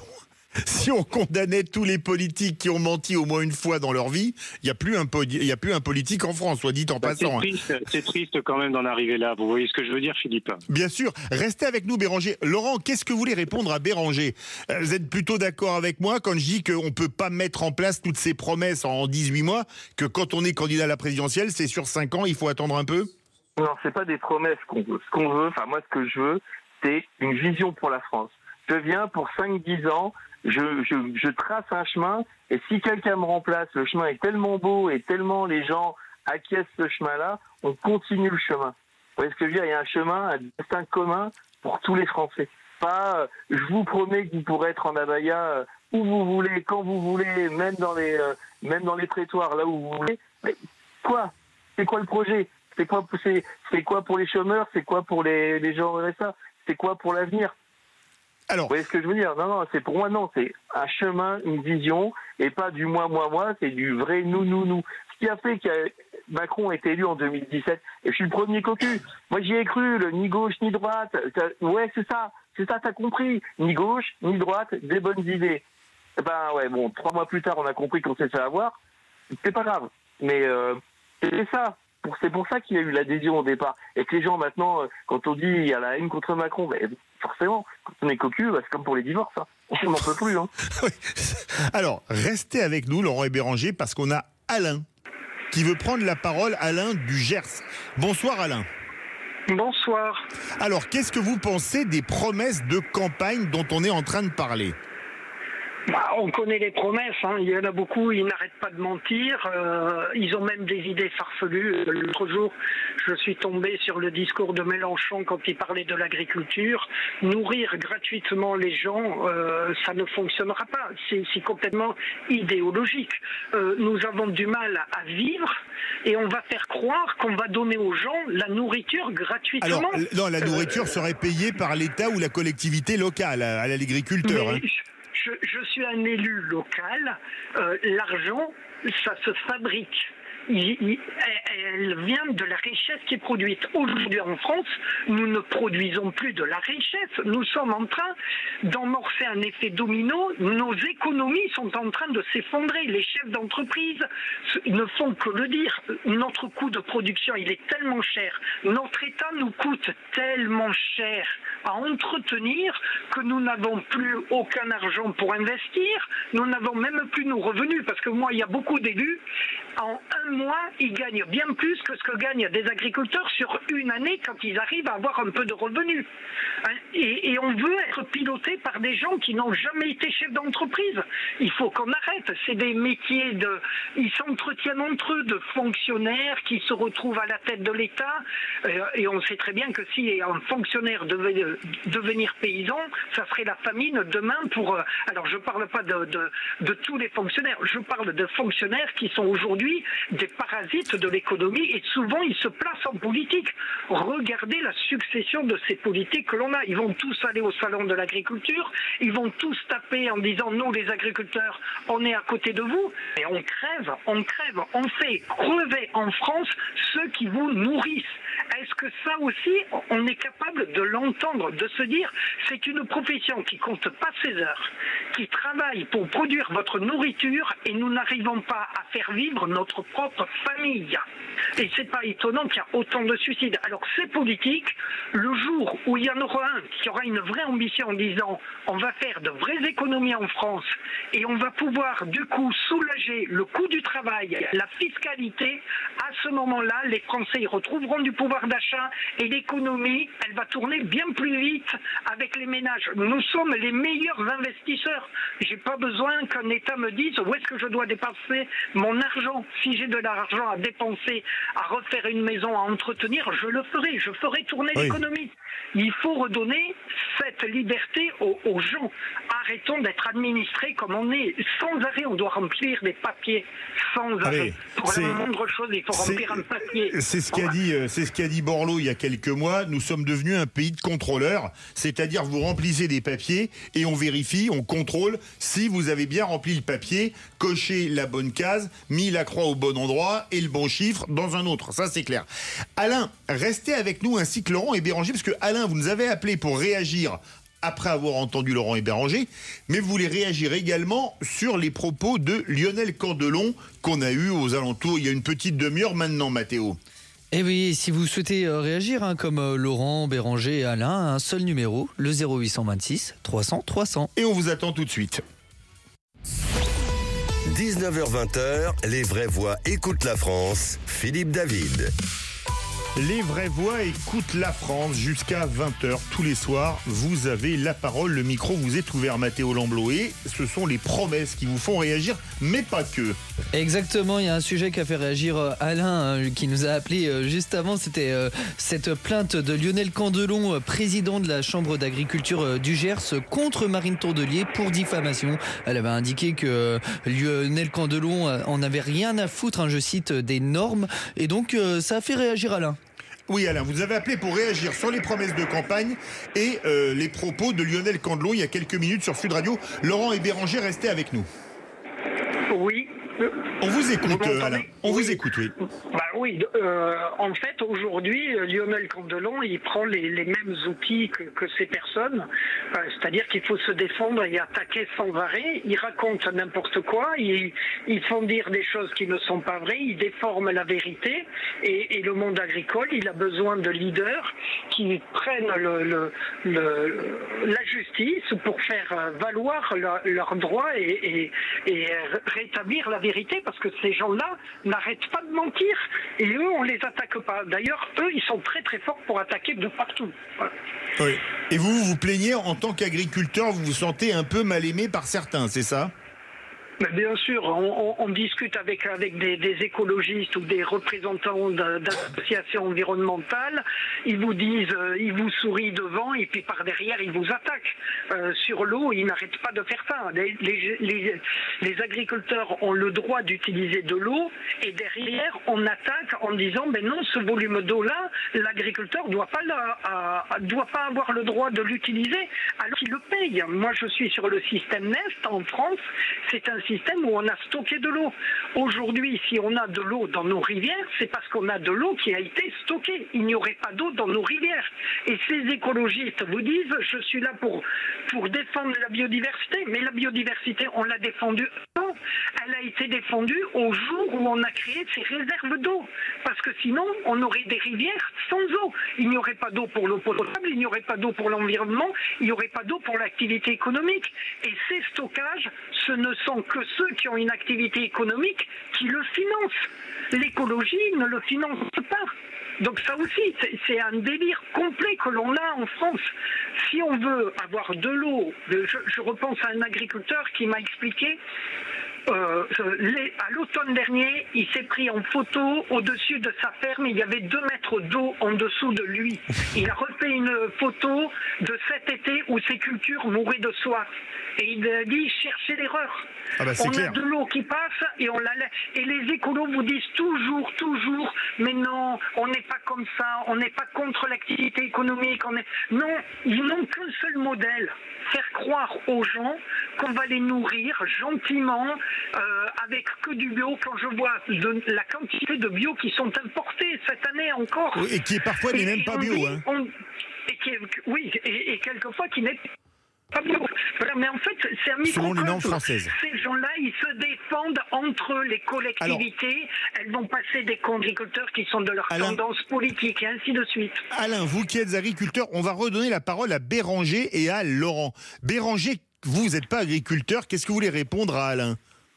si on condamnait tous les politiques qui ont menti au moins une fois dans leur vie, il n'y a plus un politique en France, soit dit en passant. C'est triste quand même d'en arriver là. Vous voyez ce que je veux dire, Philippe ? Bien sûr. Restez avec nous, Béranger. Laurent, qu'est-ce que vous voulez répondre à Béranger ? Vous êtes plutôt d'accord avec moi quand je dis qu'on ne peut pas mettre en place toutes ces promesses en 18 mois, que quand on est candidat à la présidentielle, c'est sur 5 ans, il faut attendre un peu ? Non, c'est pas des promesses qu'on veut. Ce qu'on veut, moi ce que je veux, c'est une vision pour la France. Je viens pour 5-10 ans, je trace un chemin, et si quelqu'un me remplace, le chemin est tellement beau et tellement les gens acquiescent ce chemin-là, on continue le chemin. Vous voyez ce que je veux dire ? Il y a un chemin, un destin commun pour tous les Français. Pas, je vous promets que vous pourrez être en abaya où vous voulez, quand vous voulez, même dans les prétoires, là où vous voulez. Mais quoi ? C'est quoi le projet ? C'est quoi pour les chômeurs ? C'est quoi pour les gens au RSA ? C'est quoi pour l'avenir ? Alors, vous voyez ce que je veux dire ? Non, c'est pour moi, non. C'est un chemin, une vision, et pas du moi, c'est du vrai nous. Ce qui a fait que Macron a été élu en 2017, et je suis le premier cocu. Moi, j'y ai cru, ni gauche, ni droite. Ouais, c'est ça, t'as compris. Ni gauche, ni droite, des bonnes idées. 3 mois plus tard, on a compris qu'on s'est fait avoir. C'est pas grave. Mais c'est ça. C'est pour ça qu'il y a eu l'adhésion au départ. Et que les gens, maintenant, quand on dit il y a la haine contre Macron, forcément, quand on est cocu, c'est comme pour les divorces. On n'en peut plus. Alors, restez avec nous, Laurent et Béranger, parce qu'on a Alain qui veut prendre la parole. Alain du Gers. Bonsoir, Alain. Bonsoir. Alors, qu'est-ce que vous pensez des promesses de campagne dont on est en train de parler ? On connaît les promesses, il y en a beaucoup, ils n'arrêtent pas de mentir, ils ont même des idées farfelues. L'autre jour, je suis tombé sur le discours de Mélenchon quand il parlait de l'agriculture. Nourrir gratuitement les gens, ça ne fonctionnera pas, c'est complètement idéologique. Nous avons du mal à vivre et on va faire croire qu'on va donner aux gens la nourriture gratuitement. Alors, non, la nourriture serait payée par l'État ou la collectivité locale, à l'agriculteur. Je suis un élu local, l'argent, ça se fabrique. Elle vient de la richesse qui est produite. Aujourd'hui en France, nous ne produisons plus de la richesse. Nous sommes en train d'amorcer un effet domino. Nos économies sont en train de s'effondrer. Les chefs d'entreprise ne font que le dire. Notre coût de production, il est tellement cher. Notre État nous coûte tellement cher à entretenir que nous n'avons plus aucun argent pour investir. Nous n'avons même plus nos revenus. Parce que moi, il y a beaucoup d'élus en un mois, ils gagnent bien plus que ce que gagnent des agriculteurs sur une année quand ils arrivent à avoir un peu de revenus. Et on veut être piloté par des gens qui n'ont jamais été chefs d'entreprise. Il faut qu'on arrête. C'est des métiers ils s'entretiennent entre eux de fonctionnaires qui se retrouvent à la tête de l'État. Et on sait très bien que si un fonctionnaire devait devenir paysan, ça serait la famine demain pour... Alors je ne parle pas de tous les fonctionnaires, je parle de fonctionnaires qui sont aujourd'hui des parasites de l'économie et souvent ils se placent en politique. Regardez la succession de ces politiques que l'on a. Ils vont tous aller au salon de l'agriculture, ils vont tous taper en disant nous les agriculteurs, on est à côté de vous. Et on crève, on fait crever en France ceux qui vous nourrissent. Est-ce que ça aussi, on est capable de l'entendre, de se dire, c'est une profession qui compte pas ses heures, qui travaille pour produire votre nourriture et nous n'arrivons pas à faire vivre notre propre famille. Et c'est pas étonnant qu'il y a autant de suicides. Alors ces politiques, le jour où il y en aura un qui aura une vraie ambition en disant on va faire de vraies économies en France et on va pouvoir du coup soulager le coût du travail, la fiscalité, à ce moment-là, les Français y retrouveront du pouvoir d'achat et l'économie, elle va tourner bien plus vite avec les ménages. Nous sommes les meilleurs investisseurs. J'ai pas besoin qu'un État me dise où est-ce que je dois dépenser mon argent. Si j'ai de l'argent à dépenser, à refaire une maison, à entretenir, je le ferai. Je ferai tourner l'économie. Il faut redonner cette liberté aux gens. Arrêtons d'être administrés comme on est. Sans arrêt, on doit remplir des papiers. Sans arrêt. Pour la moindre chose, il faut remplir un papier. C'est ce qu'a dit Borloo il y a quelques mois. Nous sommes devenus un pays de contrôleurs. C'est-à-dire, vous remplissez des papiers et on vérifie, on contrôle si vous avez bien rempli le papier, coché la bonne case, mis la croix au bon endroit et le bon chiffre dans un autre. Ça, c'est clair. Alain, restez avec nous ainsi que Laurent et Béranger, parce que Alain, vous nous avez appelé pour réagir après avoir entendu Laurent et Béranger, mais vous voulez réagir également sur les propos de Lionel Candelon qu'on a eu aux alentours il y a une petite demi-heure maintenant, Mathéo. Et oui, si vous souhaitez réagir, comme Laurent, Béranger et Alain, un seul numéro, le 0826 300 300. Et on vous attend tout de suite. 19h-20h, les vraies voix écoutent la France. Philippe David. Les vraies voix écoutent la France jusqu'à 20h tous les soirs. Vous avez la parole, le micro vous est ouvert, Mathéo Lamblot. Et ce sont les promesses qui vous font réagir, mais pas que. Exactement, il y a un sujet qui a fait réagir Alain, qui nous a appelé juste avant. C'était cette plainte de Lionel Candelon, président de la Chambre d'agriculture du Gers, contre Marine Tourdelier pour diffamation. Elle avait indiqué que Lionel Candelon en avait rien à foutre, je cite, des normes. Et donc ça a fait réagir Alain. Oui Alain, vous avez appelé pour réagir sur les promesses de campagne et les propos de Lionel Candelon il y a quelques minutes sur Sud Radio. Laurent et Béranger, restez avec nous. Oui. On vous écoute, Alain. On vous écoute, oui. Oui, en fait, aujourd'hui, Lionel Candelon, il prend les mêmes outils que ces personnes, c'est-à-dire qu'il faut se défendre et attaquer sans arrêt. Ils racontent n'importe quoi, ils font dire des choses qui ne sont pas vraies, ils déforment la vérité, et le monde agricole, il a besoin de leaders qui prennent la justice pour faire valoir leurs droits et rétablir la vérité, parce que ces gens-là n'arrêtent pas de mentir et eux on les attaque pas. D'ailleurs eux ils sont très très forts pour attaquer de partout. Voilà. Oui. Et vous vous plaignez en tant qu'agriculteur, vous vous sentez un peu mal aimé par certains, c'est ça ? Mais bien sûr, on discute avec des écologistes ou des représentants d'associations environnementales. Ils vous disent, ils vous sourient devant et puis par derrière ils vous attaquent. Sur l'eau, ils n'arrêtent pas de faire ça. Les agriculteurs ont le droit d'utiliser de l'eau et derrière on attaque en disant ben non, ce volume d'eau-là, l'agriculteur doit pas avoir le droit de l'utiliser alors qu'il le paye. Moi je suis sur le système Nest en France, c'est un système où on a stocké de l'eau. Aujourd'hui, si on a de l'eau dans nos rivières, c'est parce qu'on a de l'eau qui a été stockée. Il n'y aurait pas d'eau dans nos rivières. Et ces écologistes vous disent, je suis là pour défendre la biodiversité. Mais la biodiversité, on l'a défendue. Non, elle a été défendue au jour où on a créé ces réserves d'eau. Parce que sinon, on aurait des rivières sans eau. Il n'y aurait pas d'eau pour l'eau potable, il n'y aurait pas d'eau pour l'environnement, il n'y aurait pas d'eau pour l'activité économique. Et ces stockages ce ne sont que ceux qui ont une activité économique qui le financent. L'écologie ne le finance pas. Donc ça aussi, c'est un délire complet que l'on a en France. Si on veut avoir de l'eau, je repense à un agriculteur qui m'a expliqué, à l'automne dernier, il s'est pris en photo au-dessus de sa ferme, il y avait 2 mètres d'eau en dessous de lui. Il a refait une photo de cet été où ses cultures mouraient de soif. Et il a dit, cherchez l'erreur. Ah bah, on clair. a de l'eau qui passe et on la laisse. Et les écolos vous disent toujours, mais non, on n'est pas comme ça, on n'est pas contre l'activité économique. Non, ils n'ont qu'un seul modèle, faire croire aux gens qu'on va les nourrir gentiment avec que du bio. Quand je vois la quantité de bio qui sont importés cette année encore. Et qui est parfois n'est même pas bio. Et quelquefois qui n'est pas bio. Voilà, mais en fait, c'est un microcosme. Selon les normes françaises. Ces gens-là, ils se défendent entre les collectivités. Elles vont passer des agriculteurs qui sont de leur tendance politique et ainsi de suite. Alain, vous qui êtes agriculteur, on va redonner la parole à Béranger et à Laurent. Béranger, vous n'êtes pas agriculteur, qu'est-ce que vous voulez répondre à Alain ?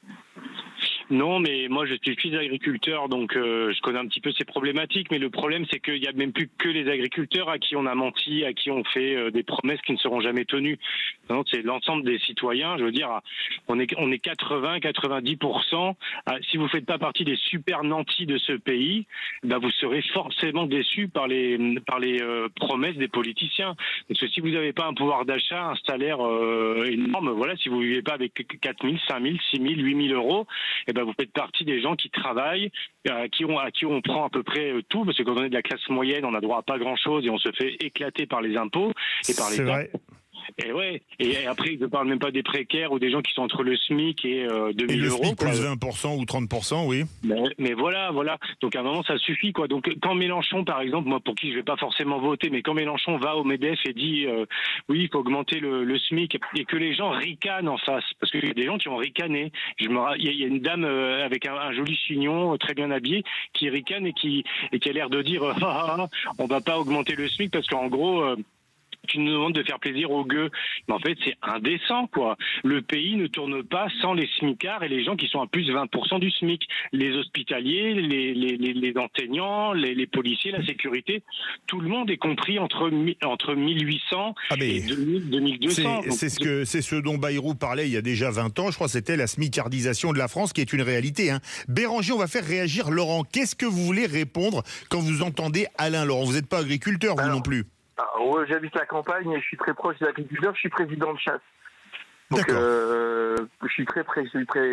Non, mais moi je suis fils d'agriculteur, donc je connais un petit peu ces problématiques, mais le problème c'est qu'il n'y a même plus que les agriculteurs à qui on a menti, à qui on fait des promesses qui ne seront jamais tenues. Donc, c'est l'ensemble des citoyens, je veux dire, on est 80-90%. Si vous ne faites pas partie des super nantis de ce pays, ben vous serez forcément déçus par les promesses des politiciens. Parce que si vous n'avez pas un pouvoir d'achat, un salaire énorme, voilà, si vous ne vivez pas avec 4 000, 5 000, 6 000, 8 000 euros, eh ben vous faites partie des gens qui travaillent, à qui on prend à peu près tout, parce que quand on est de la classe moyenne, on n'a droit à pas grand-chose et on se fait éclater par les impôts et par l'État. Vrai. Et ouais. Et après, je ne parle même pas des précaires ou des gens qui sont entre le SMIC et 2 000 euros. Et le SMIC plus 20% ou 30%, oui. Mais voilà. Donc à un moment, ça suffit, quoi. Donc quand Mélenchon, par exemple, moi pour qui je vais pas forcément voter, mais quand Mélenchon va au MEDEF et dit oui, il faut augmenter le SMIC, et que les gens ricanent en face, parce qu'il y a des gens qui ont ricané. Il y a une dame avec un joli chignon, très bien habillée, qui ricane et qui a l'air de dire on va pas augmenter le SMIC parce qu'en gros tu nous demandes de faire plaisir aux gueux. Mais en fait, c'est indécent, quoi. Le pays ne tourne pas sans les smicards et les gens qui sont à plus de 20% du SMIC. Les hospitaliers, les enseignants, les policiers, la sécurité, tout le monde est compris entre 1800 et 2200. C'est ce dont Bayrou parlait il y a déjà 20 ans. Je crois que c'était la smicardisation de la France qui est une réalité. Hein. Béranger, on va faire réagir Laurent. Qu'est-ce que vous voulez répondre quand vous entendez Alain? Laurent, vous n'êtes pas agriculteur, vous non plus. J'habite la campagne et je suis très proche des agriculteurs, je suis président de chasse. Donc je suis très proche.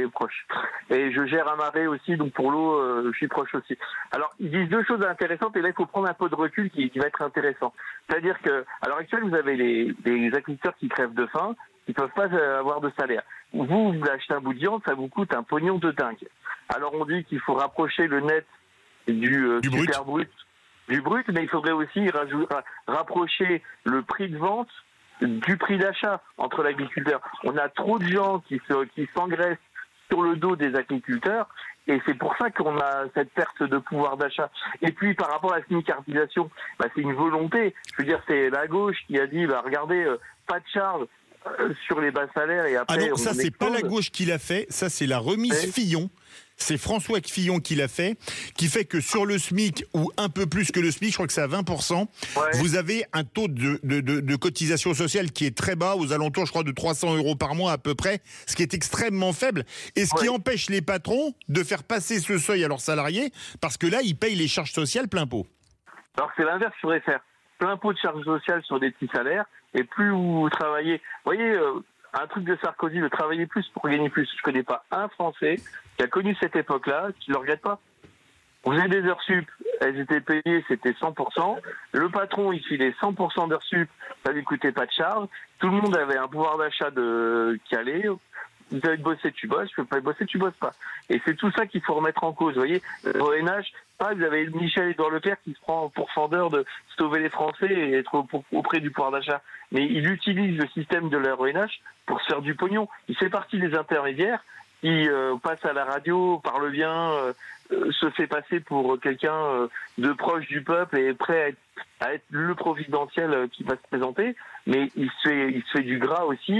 Et je gère un marais aussi, donc pour l'eau, je suis proche aussi. Alors, ils disent deux choses intéressantes et là, il faut prendre un peu de recul qui va être intéressant. C'est-à-dire qu'à l'heure actuelle, vous avez les agriculteurs qui crèvent de faim, qui ne peuvent pas avoir de salaire. Vous achetez un bout de viande, ça vous coûte un pognon de dingue. Alors, on dit qu'il faut rapprocher le net du super brut. Du brut, mais il faudrait aussi rapprocher le prix de vente du prix d'achat entre l'agriculteur. On a trop de gens qui s'engraissent sur le dos des agriculteurs et c'est pour ça qu'on a cette perte de pouvoir d'achat. Et puis par rapport à la smicardisation, c'est une volonté. Je veux dire, c'est la gauche qui a dit regardez, pas de charge sur les bas salaires et après. Ah non, ça c'est pas la gauche qui l'a fait, ça c'est la remise Fillon. C'est François Fillon qui l'a fait, qui fait que sur le SMIC, ou un peu plus que le SMIC, je crois que c'est à 20%, vous avez un taux de cotisation sociale qui est très bas, aux alentours, je crois, de 300 € par mois à peu près, ce qui est extrêmement faible, et ce qui empêche les patrons de faire passer ce seuil à leurs salariés, parce que là, ils payent les charges sociales plein pot. Alors c'est l'inverse qu'il faudrait faire. Plein pot de charges sociales sur des petits salaires, et plus vous travaillez... Vous voyez... un truc de Sarkozy, de travailler plus pour gagner plus. Je connais pas un Français qui a connu cette époque-là, qui ne le regrette pas. Vous avez des heures sup, elles étaient payées, c'était 100%. Le patron, il filait 100% d'heures sup, ça lui coûtait pas de charge. Tout le monde avait un pouvoir d'achat qui allait. Vous avez bossé, tu bosses, tu peux pas bosser, tu bosses pas. Et c'est tout ça qu'il faut remettre en cause. Vous voyez, le RNH, vous avez Michel-Édouard Leclerc qui se prend pour fendeur de sauver les Français et être auprès du pouvoir d'achat. Mais il utilise le système de la RNH pour se faire du pognon. Il fait partie des intermédiaires qui passe à la radio, parle bien, se fait passer pour quelqu'un de proche du peuple et prêt à être le providentiel qui va se présenter. Mais il se fait du gras aussi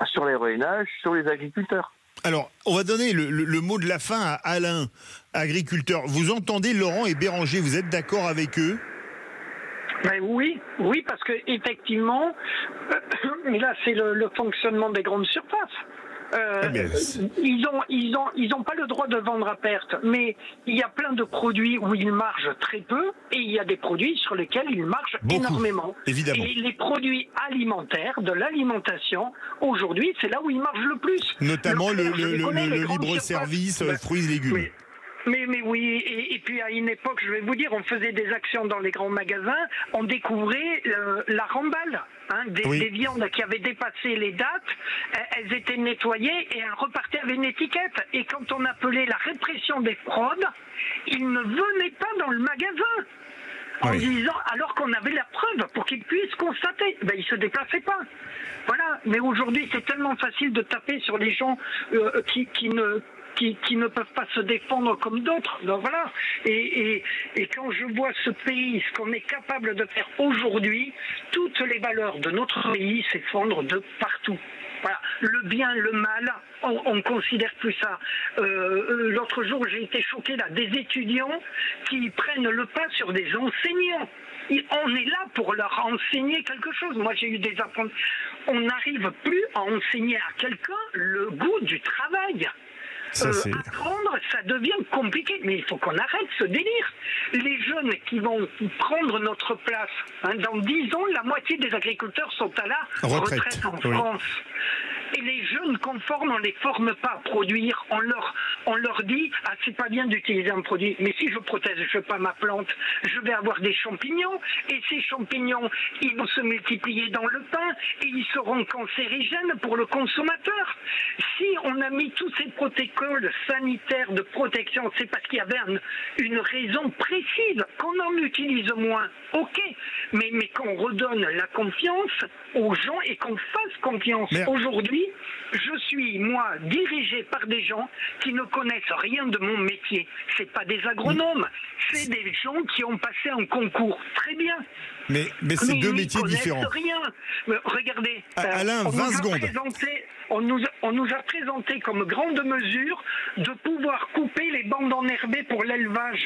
sur l'aéronage, sur les agriculteurs. Alors, on va donner le mot de la fin à Alain, agriculteur. Vous entendez Laurent et Béranger, vous êtes d'accord avec eux ? Ben oui, parce que effectivement, mais là c'est le fonctionnement des grandes surfaces. Ils ont pas le droit de vendre à perte, mais il y a plein de produits où ils margent très peu et il y a des produits sur lesquels ils margent énormément. Évidemment. Et les produits alimentaires, de l'alimentation, aujourd'hui, c'est là où ils margent le plus. Notamment le libre-service fruits et légumes. Mais oui, et puis à une époque, je vais vous dire, on faisait des actions dans les grands magasins, on découvrait la remballe, des viandes qui avaient dépassé les dates, elles étaient nettoyées et elles repartaient avec une étiquette. Et quand on appelait la répression des fraudes, ils ne venaient pas dans le magasin. En disant, alors qu'on avait la preuve pour qu'ils puissent constater, ben ils se déplaçaient pas. Voilà. Mais aujourd'hui, c'est tellement facile de taper sur les gens qui ne peuvent pas se défendre comme d'autres. Donc voilà. Et quand je vois ce pays, ce qu'on est capable de faire aujourd'hui, toutes les valeurs de notre pays s'effondrent de partout. Voilà. Le bien, le mal, on ne considère plus ça. L'autre jour, j'ai été choqué là, des étudiants qui prennent le pas sur des enseignants. On est là pour leur enseigner quelque chose. Moi, j'ai eu des apprentis. On n'arrive plus à enseigner à quelqu'un le goût du travail. Apprendre, ça devient compliqué, mais il faut qu'on arrête ce délire. Les jeunes qui vont prendre notre place, dans 10 ans, la moitié des agriculteurs sont à la retraite en France. Et les jeunes qu'on forme, on les forme pas à produire. On leur dit, c'est pas bien d'utiliser un produit, mais si je protège pas ma plante, je vais avoir des champignons, et ces champignons, ils vont se multiplier dans le pain, et ils seront cancérigènes pour le consommateur. Si on a mis tous ces protocoles sanitaires de protection, c'est parce qu'il y avait une raison précise, qu'on en utilise moins, ok, mais qu'on redonne la confiance aux gens et qu'on fasse confiance. Aujourd'hui, je suis, moi, dirigé par des gens qui ne connaissent rien de mon métier. C'est pas des agronomes, c'est des gens qui ont passé un concours. Très bien. Mais c'est deux métiers différents. Rien. Mais regardez, Alain, 20 secondes. On nous a présenté comme grande mesure de pouvoir couper les bandes enherbées pour l'élevage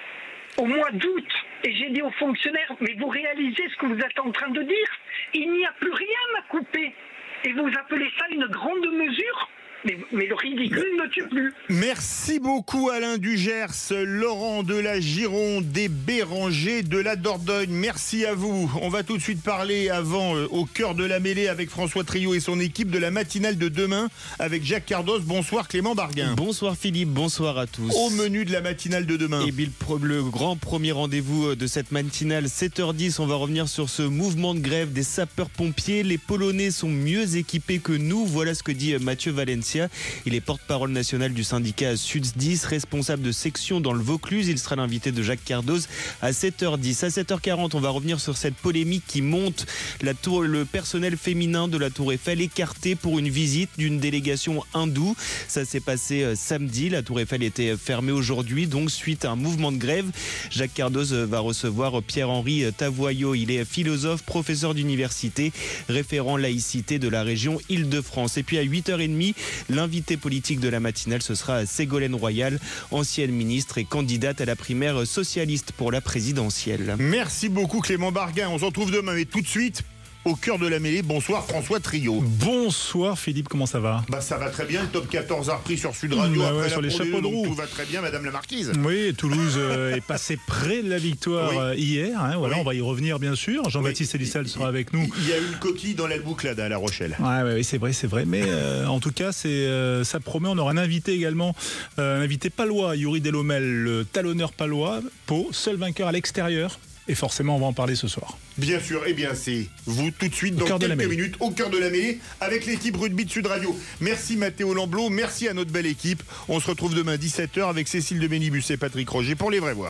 au mois d'août. Et j'ai dit aux fonctionnaires, mais vous réalisez ce que vous êtes en train de dire ? Il n'y a plus rien à couper. Et vous appelez ça une grande mesure ? Mais le ridicule ne tue plus. Merci beaucoup Alain Dugers, Laurent de la Gironde, des Bérangers de la Dordogne. Merci à vous. On va tout de suite parler au cœur de la mêlée avec François Trio et son équipe de la matinale de demain avec Jacques Cardos. Bonsoir Clément Barguin. Bonsoir Philippe, bonsoir à tous. Au menu de la matinale de demain. Et bien le grand premier rendez-vous de cette matinale, 7h10, on va revenir sur ce mouvement de grève des sapeurs-pompiers. Les Polonais sont mieux équipés que nous. Voilà ce que dit Mathieu Valencia. Il est porte-parole national du syndicat SUDS10, responsable de section dans le Vaucluse. Il sera l'invité de Jacques Cardos à 7h10. À 7h40, on va revenir sur cette polémique qui monte. Le personnel féminin de la Tour Eiffel écarté pour une visite d'une délégation hindoue. Ça s'est passé samedi. La Tour Eiffel était fermée aujourd'hui, donc suite à un mouvement de grève. Jacques Cardos va recevoir Pierre-Henri Tavoyot. Il est philosophe, professeur d'université, référent laïcité de la région Île-de-France. Et puis à 8h30, l'invité politique de la matinale, ce sera Ségolène Royal, ancienne ministre et candidate à la primaire socialiste pour la présidentielle. Merci beaucoup Clément Barguin. On se retrouve demain, mais tout de suite, au cœur de la mêlée. Bonsoir François Trio. Bonsoir Philippe, comment ça va ? Ça va très bien, le top 14 a repris sur Sud Radio. Sur les chapeaux de roue. Tout va très bien, Madame la Marquise. Oui, Toulouse est passé près de la victoire hier. On va y revenir bien sûr. Jean-Baptiste Elissal sera avec nous. Il y a une coquille dans l'Albouclade à La Rochelle. Oui, c'est vrai. Mais en tout cas, ça promet. On aura un invité également, un invité palois, Yuri Delomel, le talonneur palois, Pau, seul vainqueur à l'extérieur. Et forcément, on va en parler ce soir. Bien sûr, c'est vous tout de suite dans quelques minutes au cœur de la mêlée avec l'équipe rugby de Sud Radio. Merci Mathéo Lamblot, merci à notre belle équipe. On se retrouve demain 17h avec Cécile de Ménibus et Patrick Roger pour Les Vrais Voix.